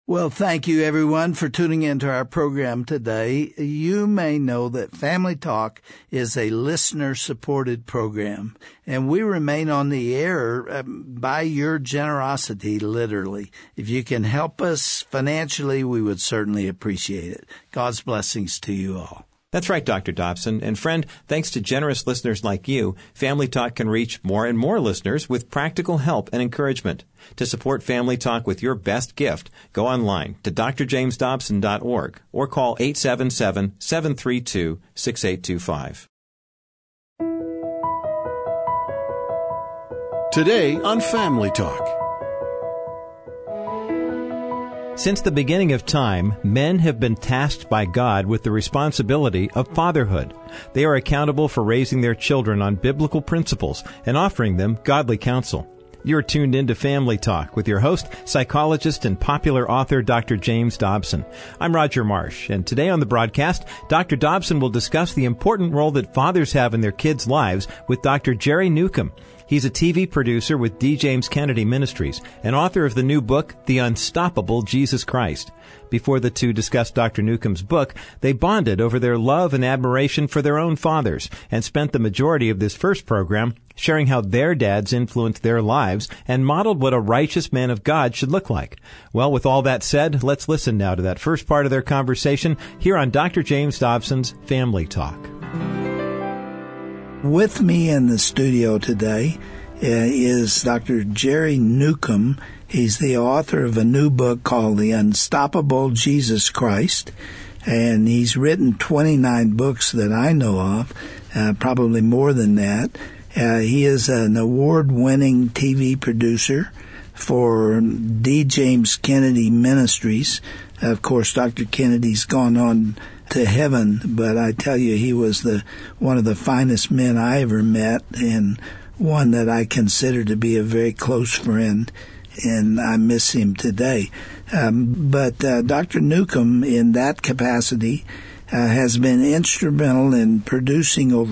Well, thank you, everyone, for tuning into our program today. You may know that Family Talk is a listener-supported program, and we remain on the air by your generosity, literally. If you can help us financially, we would certainly appreciate it. God's blessings to you all. That's right, Dr. Dobson. And friend, thanks to generous listeners like you, Family Talk can reach more and more listeners with practical help and encouragement. To support Family Talk with your best gift, go online to drjamesdobson.org or call 877-732-6825. Today on Family Talk. Since the beginning of time, men have been tasked by God with the responsibility of fatherhood. They are accountable for raising their children on biblical principles and offering them godly counsel. You're tuned into Family Talk with your host, psychologist and popular author, Dr. James Dobson. I'm Roger Marsh, and today on the broadcast, Dr. Dobson will discuss the important role that fathers have in their kids' lives with Dr. Jerry Newcomb. He's a TV producer with D. James Kennedy Ministries and author of the new book, The Unstoppable Jesus Christ. Before the two discussed Dr. Newcomb's book, they bonded over their love and admiration for their own fathers and spent the majority of this first program sharing how their dads influenced their lives and modeled what a righteous man of God should look like. Well, with all that said, let's listen now to that first part of their conversation here on Dr. James Dobson's Family Talk. With me in the studio today is Dr. Jerry Newcomb. He's the author of a new book called The Unstoppable Jesus Christ, and he's written 29 books that I know of, probably more than that. He is an award-winning TV producer for D. James Kennedy Ministries. Of course, Dr. Kennedy's gone on to heaven, but I tell you, he was one of the finest men I ever met, and one that I consider to be a very close friend, and I miss him today. But Dr. Newcomb, in that capacity, has been instrumental in producing over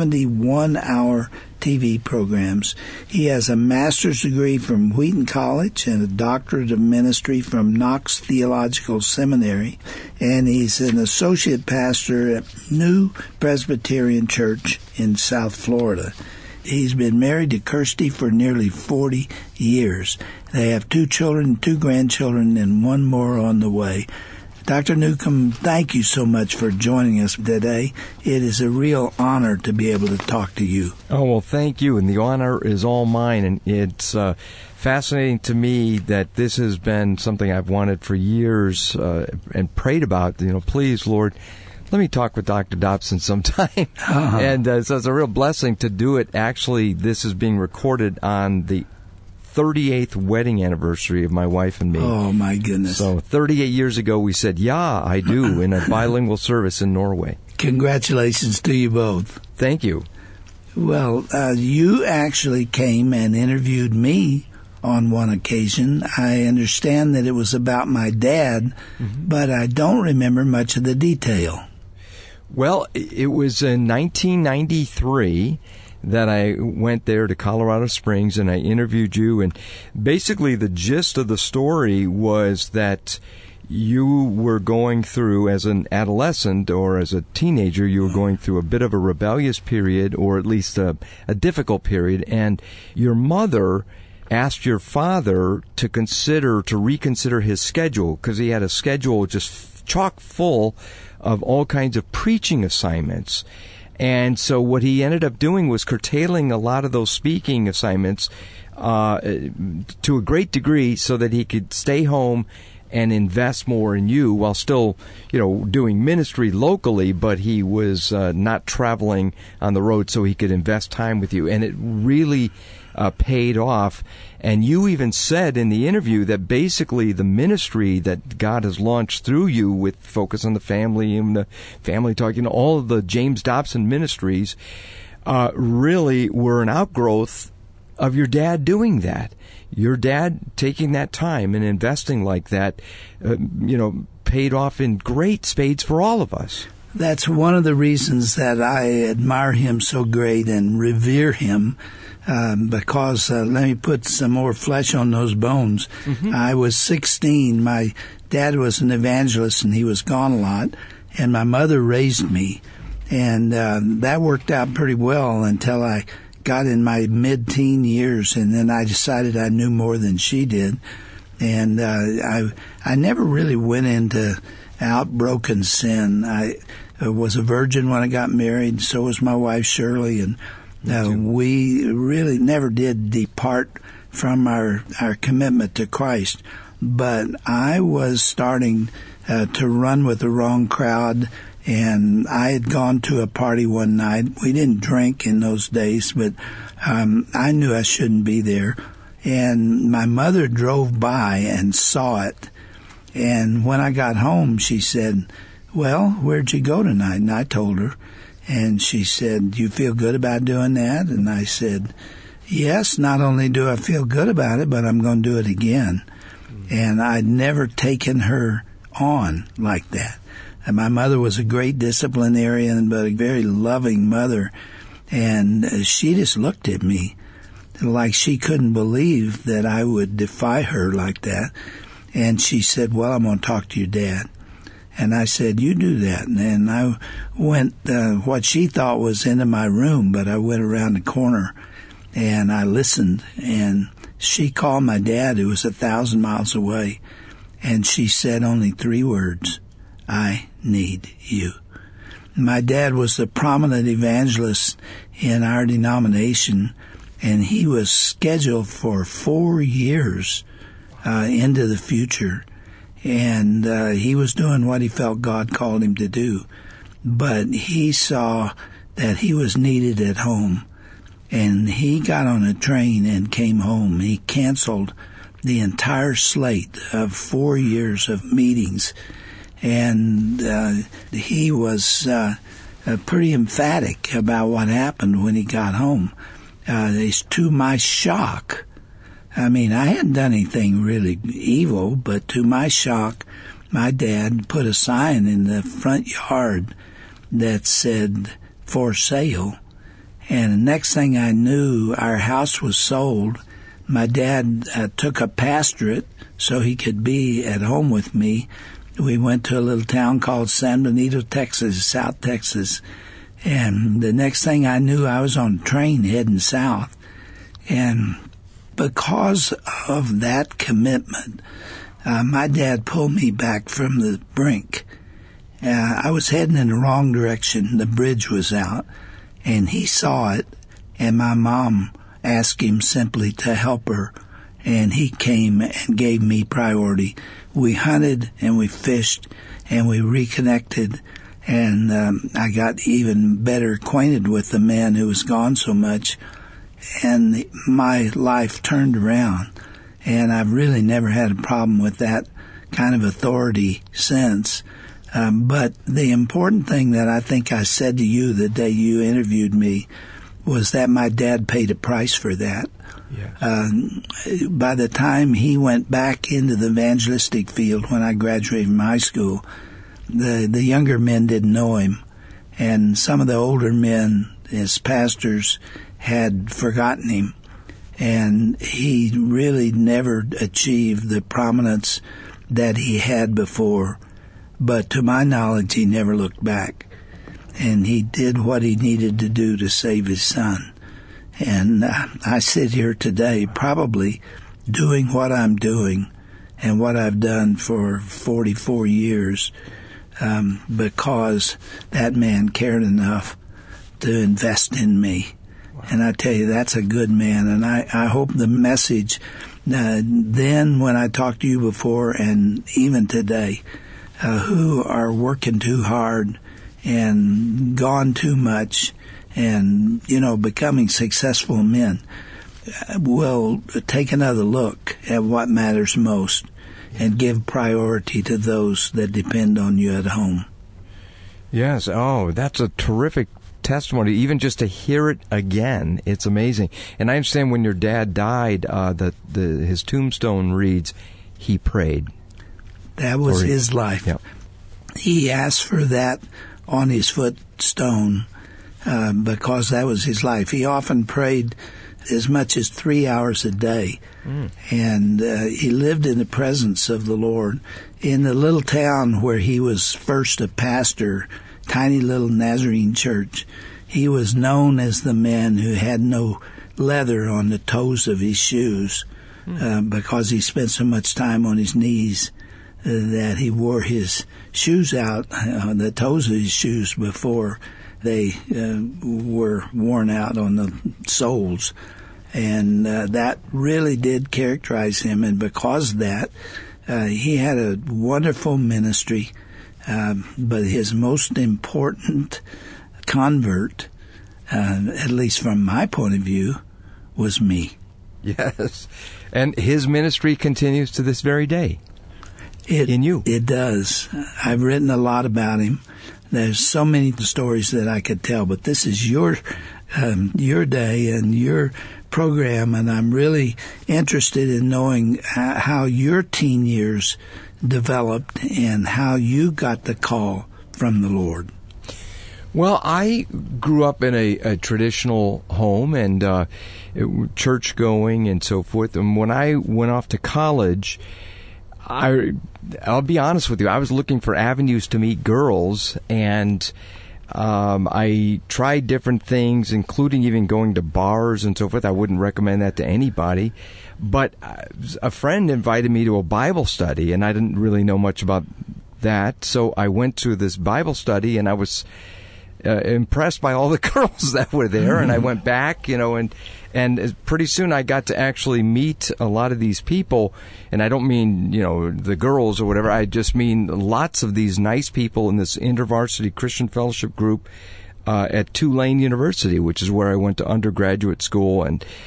71-hour TV programs. He has a master's degree from Wheaton College and a doctorate of ministry from Knox Theological Seminary, and he's an associate pastor at New Presbyterian Church in South Florida. He's been married to Kirsty for nearly 40 years. They have 2 children, 2 grandchildren, and 1 more on the way. Dr. Newcomb, thank you so much for joining us today. It is a real honor to be able to talk to you. Oh, well, thank you, and the honor is all mine, and it's fascinating to me that this has been something I've wanted for years and prayed about. Please, Lord, let me talk with Dr. Dobson sometime. Uh-huh. And so it's a real blessing to do it. Actually, this is being recorded on the 38th wedding anniversary of my wife and me. Oh, my goodness. So 38 years ago, we said, yeah, I do, in a bilingual service in Norway. Congratulations to you both. Thank you. Well, you actually came and interviewed me on one occasion. I understand that it was about my dad, but I don't remember much of the detail. Well, it was in 1993 that I went there to Colorado Springs and I interviewed you, and basically the gist of the story was that you were going through, as an adolescent or as a teenager, you were going through a bit of a rebellious period, or at least a difficult period, and your mother asked your father to reconsider his schedule, because he had a schedule just chock full of all kinds of preaching assignments. And so what he ended up doing was curtailing a lot of those speaking assignments to a great degree so that he could stay home and invest more in you while still, doing ministry locally, but he was not traveling on the road so he could invest time with you. And it really paid off. And you even said in the interview that basically the ministry that God has launched through you with Focus on the Family and the Family Talk, all of the James Dobson ministries really were an outgrowth of your dad doing that. Your dad taking that time and investing like that, paid off in great spades for all of us. that's one of the reasons that I admire him so great and revere him. Because let me put some more flesh on those bones. Mm-hmm. I was 16. My dad was an evangelist, and he was gone a lot. And my mother raised me, and that worked out pretty well until I got in my mid-teen years, and then I decided I knew more than she did. And I never really went into outbroken sin. I was a virgin when I got married. So was my wife Shirley, and we really never did depart from our commitment to Christ. But I was starting to run with the wrong crowd, and I had gone to a party one night. We didn't drink in those days, but I knew I shouldn't be there. And my mother drove by and saw it. And when I got home, she said, "Well, where'd you go tonight?" And I told her. And she said, "Do you feel good about doing that?" And I said, "Yes, not only do I feel good about it, but I'm going to do it again." And I'd never taken her on like that. And my mother was a great disciplinarian, but a very loving mother. And she just looked at me like she couldn't believe that I would defy her like that. And she said, "Well, I'm going to talk to your dad." And I said, "You do that." And I went, what she thought was into my room, but I went around the corner and I listened. And she called my dad, who was 1,000 miles away. And she said only 3 words: "I need you." My dad was a prominent evangelist in our denomination, and he was scheduled for 4 years into the future. And he was doing what he felt God called him to do. But he saw that he was needed at home. And he got on a train and came home. He canceled the entire slate of 4 years of meetings. And he was pretty emphatic about what happened when he got home. To my shock, I mean, I hadn't done anything really evil, but to my shock, my dad put a sign in the front yard that said, "For sale." And the next thing I knew, our house was sold. My dad took a pastorate so he could be at home with me. We went to a little town called San Benito, Texas, South Texas. And the next thing I knew, I was on a train heading south. And because of that commitment, my dad pulled me back from the brink. I was heading in the wrong direction. The bridge was out, and he saw it, and my mom asked him simply to help her, and he came and gave me priority. We hunted and we fished and we reconnected, and I got even better acquainted with the man who was gone so much. And my life turned around, and I've really never had a problem with that kind of authority since. But the important thing that I think I said to you the day you interviewed me was that my dad paid a price for that. Yes. By the time he went back into the evangelistic field when I graduated from high school, the younger men didn't know him, and some of the older men, as pastors, had forgotten him, and he really never achieved the prominence that he had before. But to my knowledge, he never looked back, and he did what he needed to do to save his son. And I sit here today probably doing what I'm doing and what I've done for 44 years because that man cared enough to invest in me. And I tell you, that's a good man. And I hope the message then when I talked to you before and even today, who are working too hard and gone too much and, becoming successful men, will take another look at what matters most and give priority to those that depend on you at home. Yes. Oh, that's a terrific testimony. Even just to hear it again, it's amazing. And I understand when your dad died, his tombstone reads, he prayed. That was his life. Yeah. He asked for that on his footstone because that was his life. He often prayed as much as 3 hours a day. And he lived in the presence of the Lord. In the little town where he was first a pastor, tiny little Nazarene church, he was known as the man who had no leather on the toes of his shoes because he spent so much time on his knees that he wore his shoes out, the toes of his shoes, before they were worn out on the soles. And that really did characterize him. And because of that, he had a wonderful ministry. But his most important convert, at least from my point of view, was me. Yes. And his ministry continues to this very day. In you. It does. I've written a lot about him. There's so many stories that I could tell, but this is your day and your program, and I'm really interested in knowing how your teen years developed and how you got the call from the Lord. Well, I grew up in a traditional home and church going and so forth. And when I went off to college, I'll be honest with you, I was looking for avenues to meet girls, and I tried different things, including even going to bars and so forth. I wouldn't recommend that to anybody. But a friend invited me to a Bible study, and I didn't really know much about that. So I went to this Bible study, and I was impressed by all the girls that were there. And I went back, and pretty soon I got to actually meet a lot of these people. And I don't mean, the girls or whatever. I just mean lots of these nice people in this InterVarsity Christian Fellowship group at Tulane University, which is where I went to undergraduate school.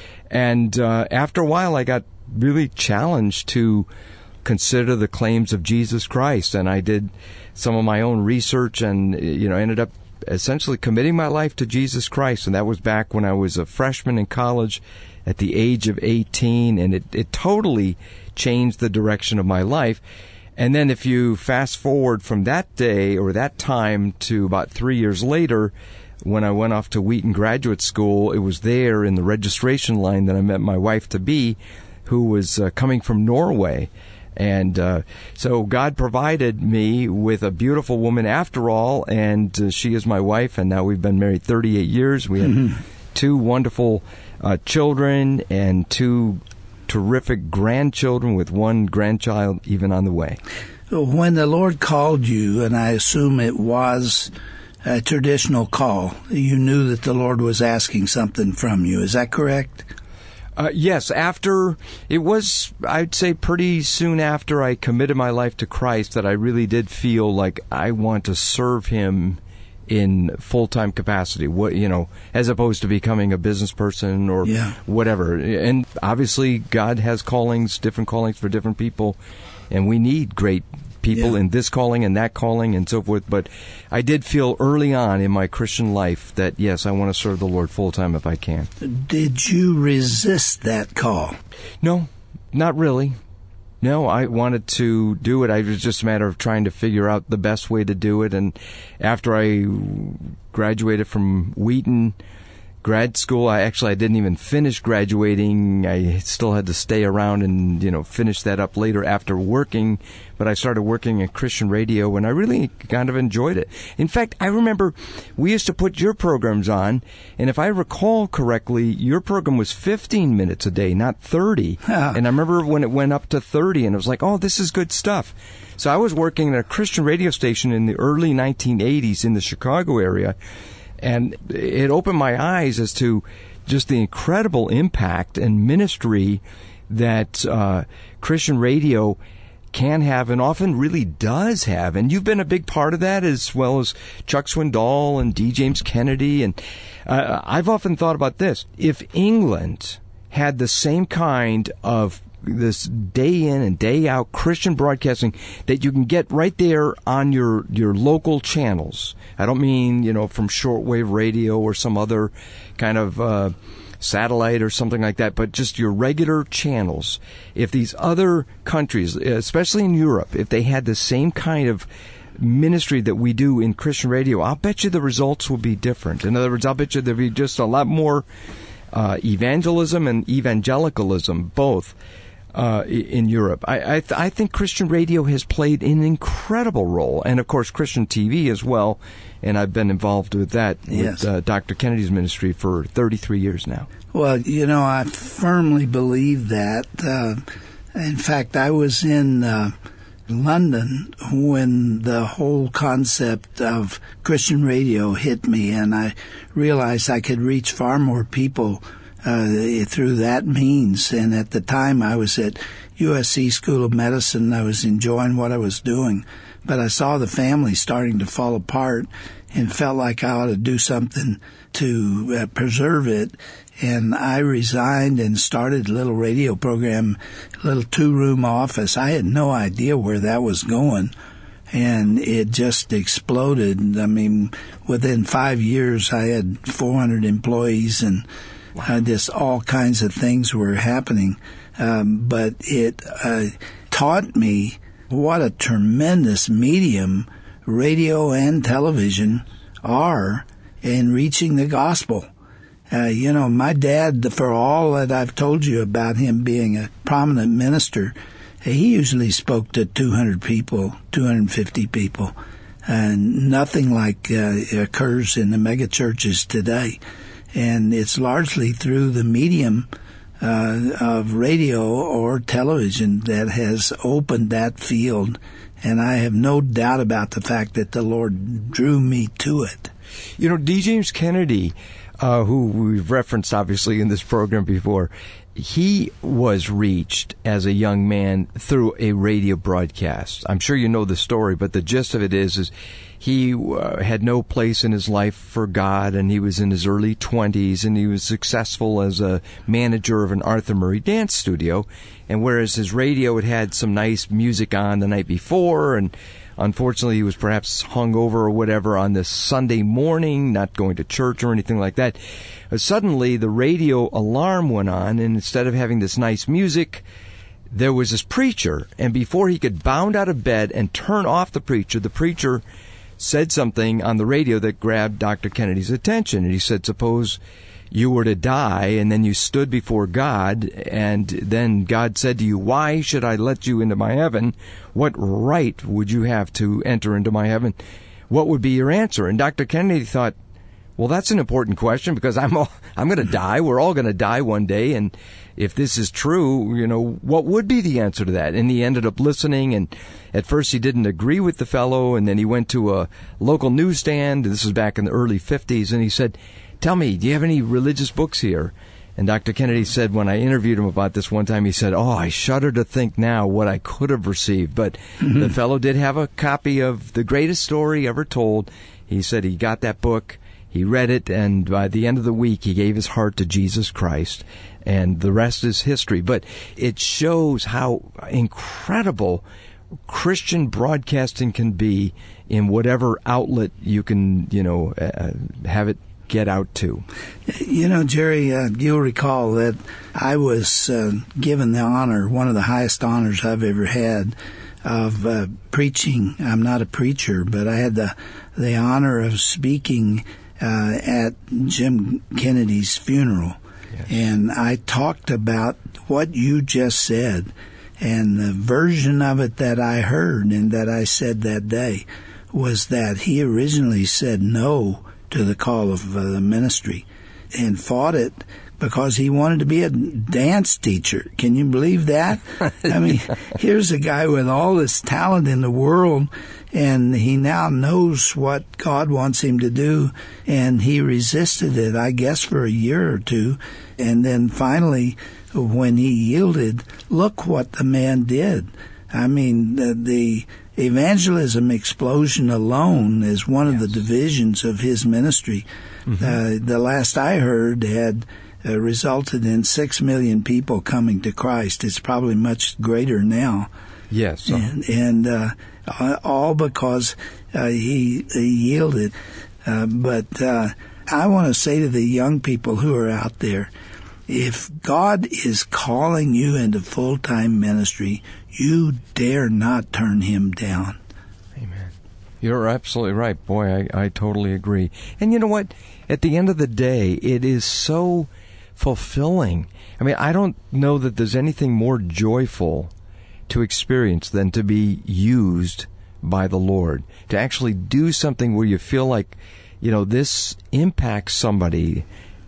And after a while, I got really challenged to consider the claims of Jesus Christ. And I did some of my own research and, ended up essentially committing my life to Jesus Christ. And that was back when I was a freshman in college at the age of 18. And it totally changed the direction of my life. And then if you fast forward from that day or that time to about 3 years later, when I went off to Wheaton Graduate School, it was there in the registration line that I met my wife-to-be, who was coming from Norway. And so God provided me with a beautiful woman after all, and she is my wife, and now we've been married 38 years. We have two wonderful children and two terrific grandchildren, with one grandchild even on the way. When the Lord called you, and I assume it was a traditional call, you knew that the Lord was asking something from you. Is that correct? Yes, it was, I'd say pretty soon after I committed my life to Christ, that I really did feel like I want to serve Him in full-time capacity, as opposed to becoming a business person or whatever. And obviously, God has different callings for different people, and we need great people in this calling and that calling and so forth. But I did feel early on in my Christian life that, yes, I want to serve the Lord full-time if I can. Did you resist that call? No, not really. No, I wanted to do it. It was just a matter of trying to figure out the best way to do it. And after I graduated from Wheaton grad school, I didn't even finish graduating. I still had to stay around and, finish that up later after working. But I started working at Christian radio, and I really kind of enjoyed it. In fact, I remember we used to put your programs on, and if I recall correctly, your program was 15 minutes a day, not 30. And I remember when it went up to 30, and it was like, oh, this is good stuff. So I was working at a Christian radio station in the early 1980s in the Chicago area, and it opened my eyes as to just the incredible impact and ministry that Christian radio can have and often really does have. And you've been a big part of that, as well as Chuck Swindoll and D. James Kennedy. And I've often thought about this. If England had the same kind of this day in and day out Christian broadcasting that you can get right there on your local channels. I don't mean, from shortwave radio or some other kind of satellite or something like that, but just your regular channels. If these other countries, especially in Europe, if they had the same kind of ministry that we do in Christian radio, I'll bet you the results will be different. In other words, I'll bet you there'll be just a lot more evangelism and evangelicalism, both, in Europe. I think Christian radio has played an incredible role, and of course Christian TV as well, and I've been involved with that, yes, with Dr. Kennedy's ministry for 33 years now. Well, I firmly believe that. In fact, I was in London when the whole concept of Christian radio hit me, and I realized I could reach far more people through that means. And at the time, I was at USC School of Medicine. I was enjoying what I was doing, but I saw the family starting to fall apart and felt like I ought to do something to preserve it. And I resigned and started a little radio program, a little 2-room office. I had no idea where that was going, and it just exploded. I mean, within 5 years, I had 400 employees, and just all kinds of things were happening. But it taught me what a tremendous medium radio and television are in reaching the gospel. My dad, for all that I've told you about him being a prominent minister, he usually spoke to 200 people, 250 people, and nothing like occurs in the mega churches today. And it's largely through the medium of radio or television that has opened that field. And I have no doubt about the fact that the Lord drew me to it. D. James Kennedy, who we've referenced obviously in this program before, he was reached as a young man through a radio broadcast. I'm sure you know the story, but the gist of it is he had no place in his life for God, and he was in his early 20s, and he was successful as a manager of an Arthur Murray dance studio. And whereas his radio had some nice music on the night before, and unfortunately, he was perhaps hungover or whatever on this Sunday morning, not going to church or anything like that. Suddenly, the radio alarm went on, and instead of having this nice music, there was this preacher. And before he could bound out of bed and turn off the preacher said something on the radio that grabbed Dr. Kennedy's attention. And he said, suppose you were to die, and then you stood before God, and then God said to you, why should I let you into my heaven? What right would you have to enter into my heaven? What would be your answer? And Dr. Kennedy thought, well, that's an important question, because I'm going to die. We're all going to die one day. And if this is true, what would be the answer to that? And he ended up listening. And at first he didn't agree with the fellow. And then he went to a local newsstand. This was back in the early 50s. And he said, tell me, do you have any religious books here? And Dr. Kennedy said, when I interviewed him about this one time, he said, I shudder to think now what I could have received. But the fellow did have a copy of The Greatest Story Ever Told. He said he got that book, he read it, and by the end of the week, he gave his heart to Jesus Christ. And the rest is history. But it shows how incredible Christian broadcasting can be in whatever outlet you can, have it get out to. Jerry, you'll recall that I was given the honor, one of the highest honors I've ever had, of preaching. I'm not a preacher, but I had the honor of speaking at Jim Kennedy's funeral. Yes. And I talked about what you just said, and the version of it that I heard and that I said that day was that he originally said no to the call of the ministry and fought it because he wanted to be a dance teacher. Can you believe that? I mean, here's a guy with all this talent in the world, and he now knows what God wants him to do, and he resisted it, I guess, for a year or two. And then finally, when he yielded, look what the man did. I mean, the evangelism explosion alone is one of the divisions of his ministry. Mm-hmm. The last I heard had resulted in 6 million people coming to Christ. It's probably much greater now. Yes. And all because he yielded. But I want to say to the young people who are out there, if God is calling you into full-time ministry, you dare not turn him down. Amen. You're absolutely right. Boy, I totally agree. And you know what? At the end of the day, it is so fulfilling. I mean, I don't know that there's anything more joyful to experience than to be used by the Lord, to actually do something where you feel like, this impacts somebody's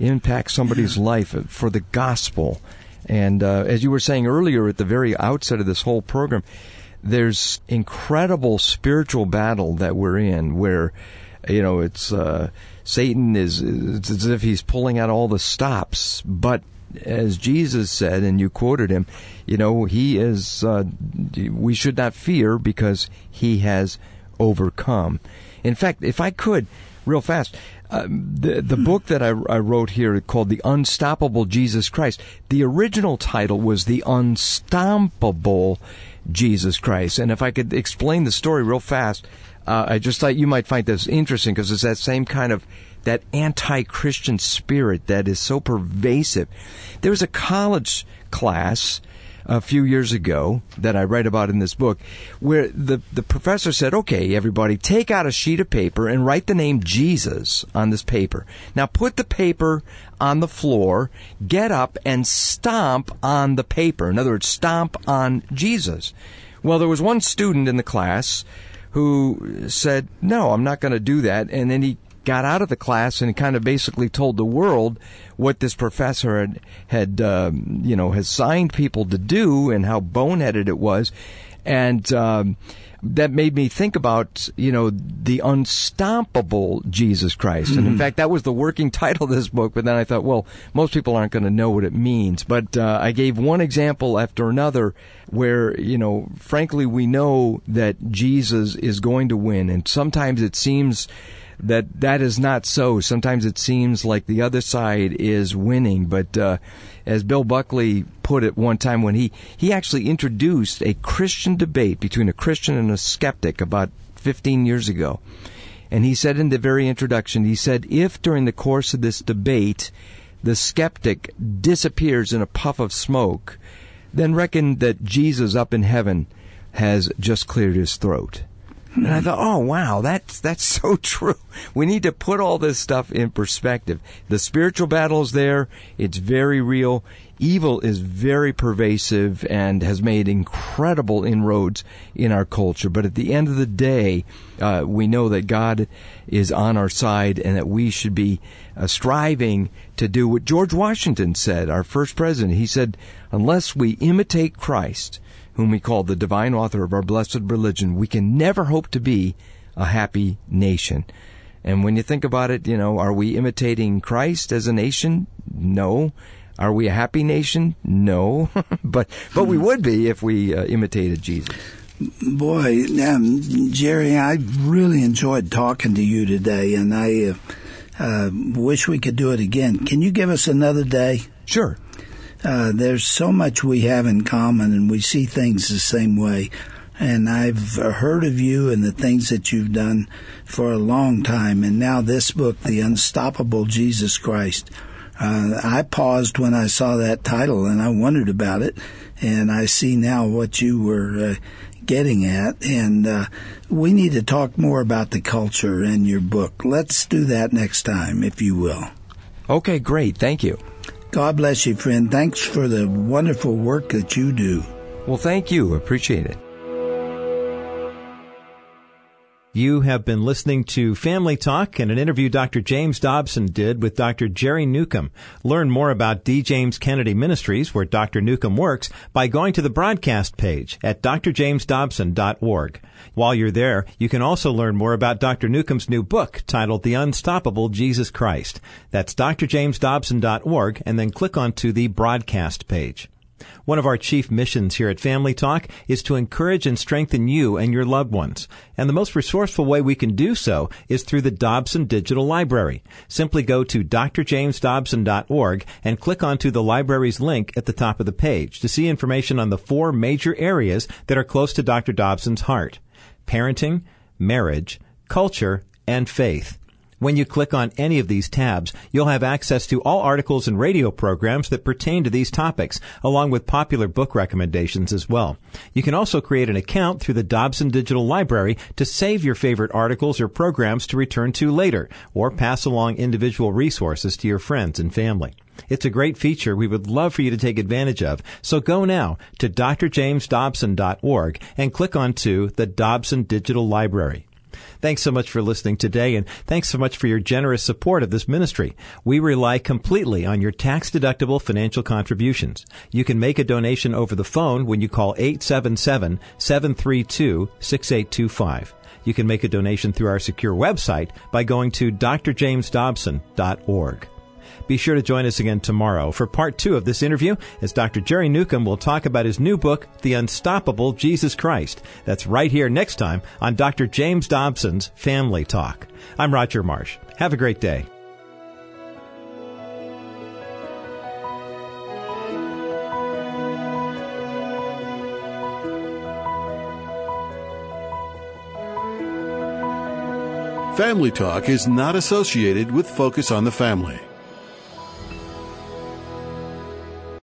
life for the gospel. And as you were saying earlier at the very outset of this whole program, there's incredible spiritual battle that we're in where, it's Satan it's as if he's pulling out all the stops. But as Jesus said, and you quoted him, he is, we should not fear because he has overcome. In fact, if I could, real fast, the book that I wrote here called The Unstoppable Jesus Christ, the original title was The Unstoppable Jesus Christ. And if I could explain the story real fast, I just thought you might find this interesting because it's that same kind of that anti-Christian spirit that is so pervasive. There was a college class a few years ago that I write about in this book where the professor said, okay, everybody, take out a sheet of paper and write the name Jesus on this paper. Now put the paper on the floor, get up and stomp on the paper. In other words, stomp on Jesus. Well, there was one student in the class who said, no, I'm not going to do that. And then he got out of the class and kind of basically told the world what this professor had signed people to do and how boneheaded it was. And that made me think about, the unstoppable Jesus Christ. And in fact, that was the working title of this book. But then I thought, well, most people aren't going to know what it means. But I gave one example after another where, frankly, we know that Jesus is going to win. And sometimes it seems that is not so. Sometimes it seems like the other side is winning. But as Bill Buckley put it one time when he actually introduced a Christian debate between a Christian and a skeptic about 15 years ago. And he said in the very introduction, he said, if during the course of this debate the skeptic disappears in a puff of smoke, then reckon that Jesus up in heaven has just cleared his throat. And I thought, oh, wow, that's so true. We need to put all this stuff in perspective. The spiritual battle is there. It's very real. Evil is very pervasive and has made incredible inroads in our culture. But at the end of the day, we know that God is on our side and that we should be striving to do what George Washington said, our first president. He said, unless we imitate Christ, whom we call the divine author of our blessed religion, we can never hope to be a happy nation. And when you think about it, are we imitating Christ as a nation? No. Are we a happy nation? No. but we would be if we imitated Jesus. Boy, Jerry, I really enjoyed talking to you today, and I wish we could do it again. Can you give us another day? Sure. There's so much we have in common, and we see things the same way. And I've heard of you and the things that you've done for a long time. And now this book, The Unstoppable Jesus Christ. I paused when I saw that title, and I wondered about it. And I see now what you were getting at. And we need to talk more about the culture in your book. Let's do that next time, if you will. Okay, great. Thank you. God bless you, friend. Thanks for the wonderful work that you do. Well, thank you. Appreciate it. You have been listening to Family Talk and an interview Dr. James Dobson did with Dr. Jerry Newcomb. Learn more about D. James Kennedy Ministries, where Dr. Newcomb works, by going to the broadcast page at drjamesdobson.org. While you're there, you can also learn more about Dr. Newcomb's new book titled The Unstoppable Jesus Christ. That's drjamesdobson.org, and then click onto the broadcast page. One of our chief missions here at Family Talk is to encourage and strengthen you and your loved ones. And the most resourceful way we can do so is through the Dobson Digital Library. Simply go to drjamesdobson.org and click onto the library's link at the top of the page to see information on the 4 major areas that are close to Dr. Dobson's heart: parenting, marriage, culture, and faith. When you click on any of these tabs, you'll have access to all articles and radio programs that pertain to these topics, along with popular book recommendations as well. You can also create an account through the Dobson Digital Library to save your favorite articles or programs to return to later, or pass along individual resources to your friends and family. It's a great feature we would love for you to take advantage of, so go now to drjamesdobson.org and click onto the Dobson Digital Library. Thanks so much for listening today, and thanks so much for your generous support of this ministry. We rely completely on your tax-deductible financial contributions. You can make a donation over the phone when you call 877-732-6825. You can make a donation through our secure website by going to drjamesdobson.org. Be sure to join us again tomorrow for part 2 of this interview as Dr. Jerry Newcomb will talk about his new book, The Unstoppable Jesus Christ. That's right here next time on Dr. James Dobson's Family Talk. I'm Roger Marsh. Have a great day. Family Talk is not associated with Focus on the Family.